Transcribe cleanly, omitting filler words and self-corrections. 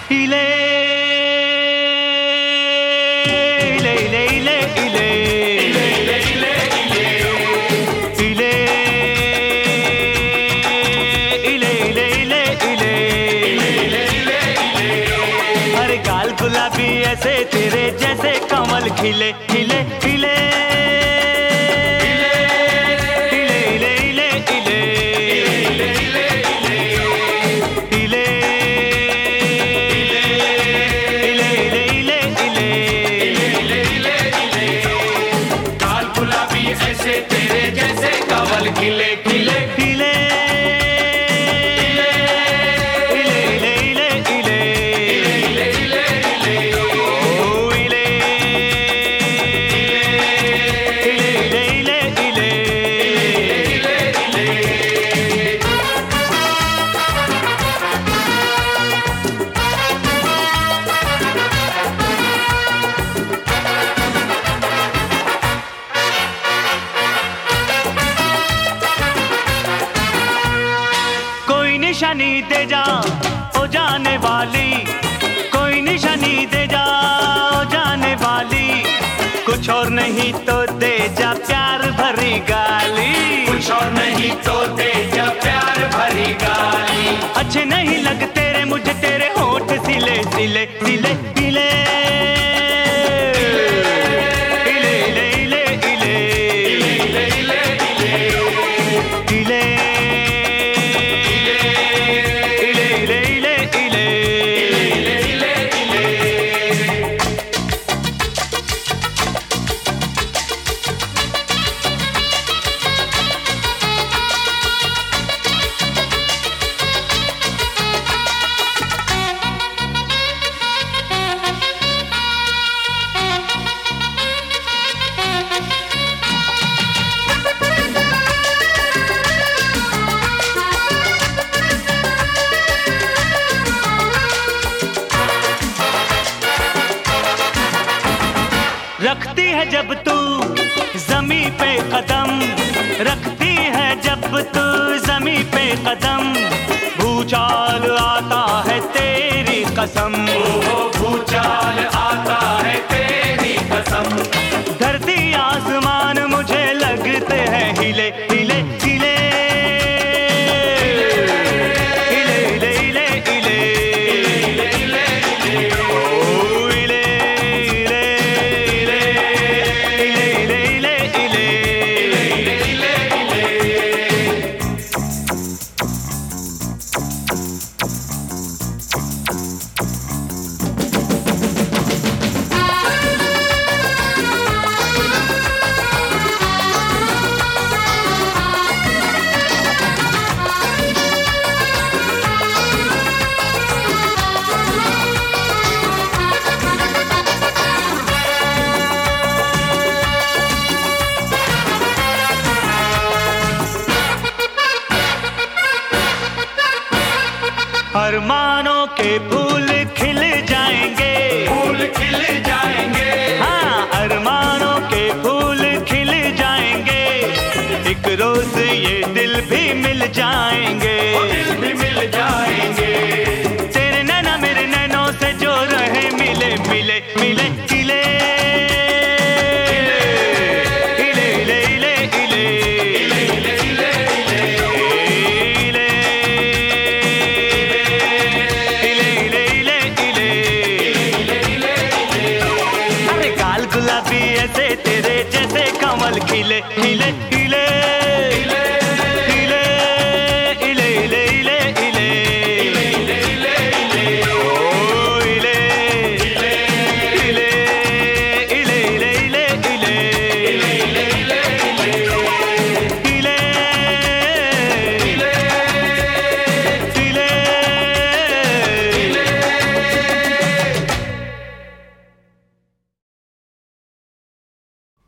इले इले इले इले इले इले इले इले इले इले इले इले इले हर गाल गुलाबी ऐसे तेरे जैसे कमल खिले खिले खिले खिले खिले खिले निशानी दे जा ओ जाने वाली, कोई निशानी दे जा ओ जाने वाली, कुछ और नहीं तो दे जा प्यार भरी गाली, कुछ और नहीं तो दे जा प्यार भरी गाली। अच्छे नहीं लगते रे मुझे तेरे होठ सिले सिले सिले सिले रखती है जब तू ज़मीं पे कदम, रखती है जब तू ज़मीं पे कदम, भूचाल आता है तेरी कसम, भूचाल आता है तेरी कसम। धरती आसमान मुझे लगते हैं हिले हिले हिले अरमानों के फूल खिल जाएंगे, फूल खिल जाएंगे, हाँ अरमानों के फूल खिल जाएंगे, एक रोज ये दिल भी मिल जाएंगे, दिल भी मिल जाएंगे। तेरे नैना मेरे नैनों से जो रहे मिले मिले मिले खिले गुलाबी ऐसे तेरे जैसे कमल खिले खिले।